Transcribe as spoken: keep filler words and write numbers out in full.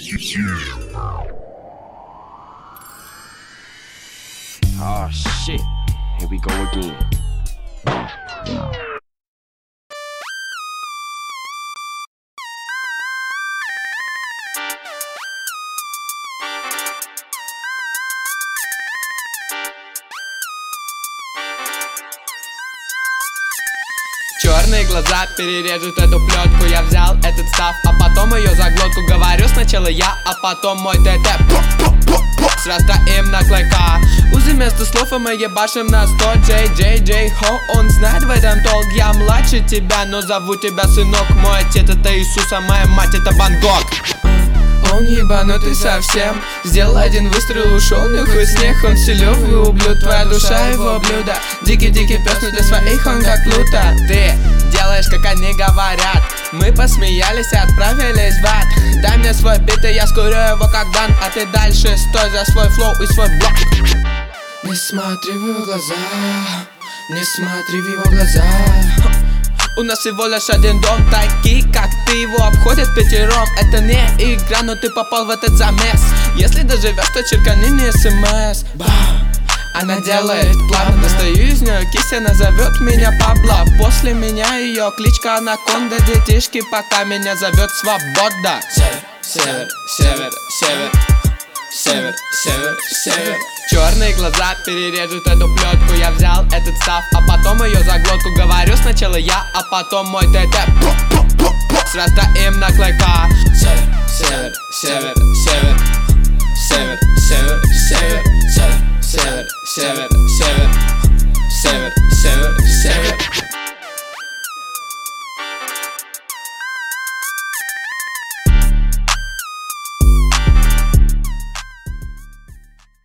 Oh shit, here we go again. Черные глаза перережут эту плетку. Я взял этот став, а потом ее за глотку. Говорю сначала я, а потом мой ТТ. Сразу им наклейка. Узы вместо слов, и мы ебашим на сто. Джей, Джей, Джей, Хо, он знает в этом толк. Я младше тебя, но зову тебя сынок. Мой отец это Иисус, а моя мать это Ван Гог. Он ебанутый совсем. Сделал один выстрел, ушел, нюхает снег. Он селёвый ублюд, твоя душа его блюдо. Дикий-дикий пес, но для своих он как Плута. Ты делаешь, как они говорят. Мы посмеялись и отправились в ад. Дай мне свой бит, и я скурю его как дан. А ты дальше стой за свой флоу и свой блок. Не смотри в его глаза, не смотри в его глаза. У нас всего лишь один дом, такие как ты его обходят пятером. Это не игра, но ты попал в этот замес. Если доживешь, то черкани мне смс. Бам! Она делает плавно, достаю из нее кисть, она зовет меня Пабло. После меня ее кличка Анаконда. Детишки, пока меня зовет Свобода. Север, север, север, север, север, север. Черные глаза перережут эту плетку. Я взял этот став, а потом ее за глотку. Говорю сначала я, а потом мой ТТ. Сразу им наклейка. Север, север, север, север, север, север, север, север, север, север, север, север.